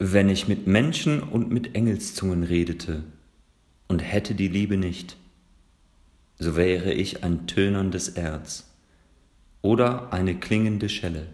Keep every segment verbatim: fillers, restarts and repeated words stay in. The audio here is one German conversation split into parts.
Wenn ich mit Menschen und mit Engelszungen redete und hätte die Liebe nicht, so wäre ich ein tönerndes Erz oder eine klingende Schelle.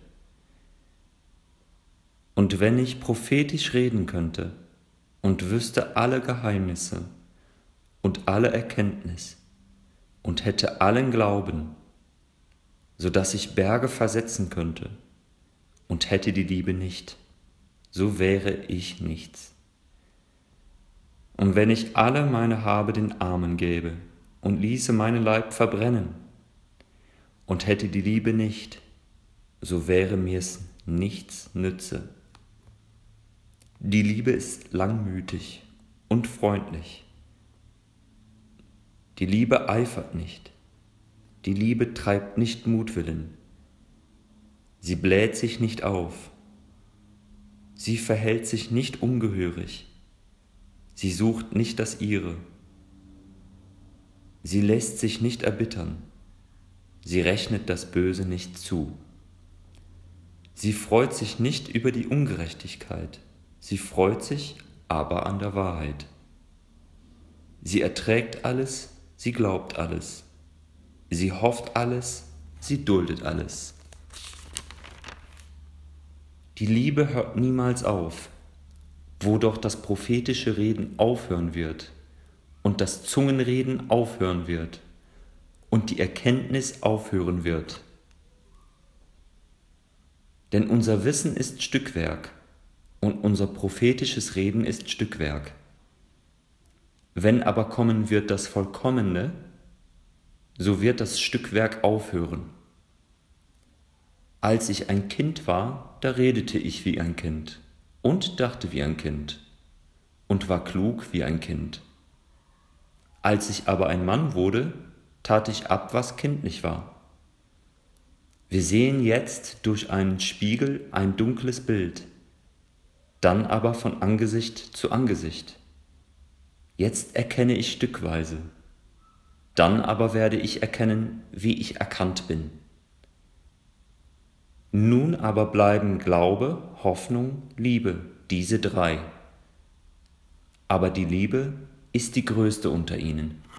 Und wenn ich prophetisch reden könnte und wüsste alle Geheimnisse und alle Erkenntnis und hätte allen Glauben, so dass ich Berge versetzen könnte und hätte die Liebe nicht, so wäre ich nichts. Und wenn ich alle meine Habe den Armen gäbe und ließe meinen Leib verbrennen und hätte die Liebe nicht, so wäre mir's nichts nütze. Die Liebe ist langmütig und freundlich. Die Liebe eifert nicht. Die Liebe treibt nicht Mutwillen. Sie bläht sich nicht auf. Sie verhält sich nicht ungehörig. Sie sucht nicht das Ihre. Sie lässt sich nicht erbittern. Sie rechnet das Böse nicht zu. Sie freut sich nicht über die Ungerechtigkeit. Sie freut sich aber an der Wahrheit. Sie erträgt alles, sie glaubt alles. Sie hofft alles, sie duldet alles. Die Liebe hört niemals auf, wo doch das prophetische Reden aufhören wird und das Zungenreden aufhören wird und die Erkenntnis aufhören wird. Denn unser Wissen ist Stückwerk und unser prophetisches Reden ist Stückwerk. Wenn aber kommen wird das Vollkommene, so wird das Stückwerk aufhören. Als ich ein Kind war, da redete ich wie ein Kind und dachte wie ein Kind und war klug wie ein Kind. Als ich aber ein Mann wurde, tat ich ab, was kindlich war. Wir sehen jetzt durch einen Spiegel ein dunkles Bild, dann aber von Angesicht zu Angesicht. Jetzt erkenne ich stückweise, dann aber werde ich erkennen, wie ich erkannt bin. Nun aber bleiben Glaube, Hoffnung, Liebe, diese drei. Aber die Liebe ist die größte unter ihnen.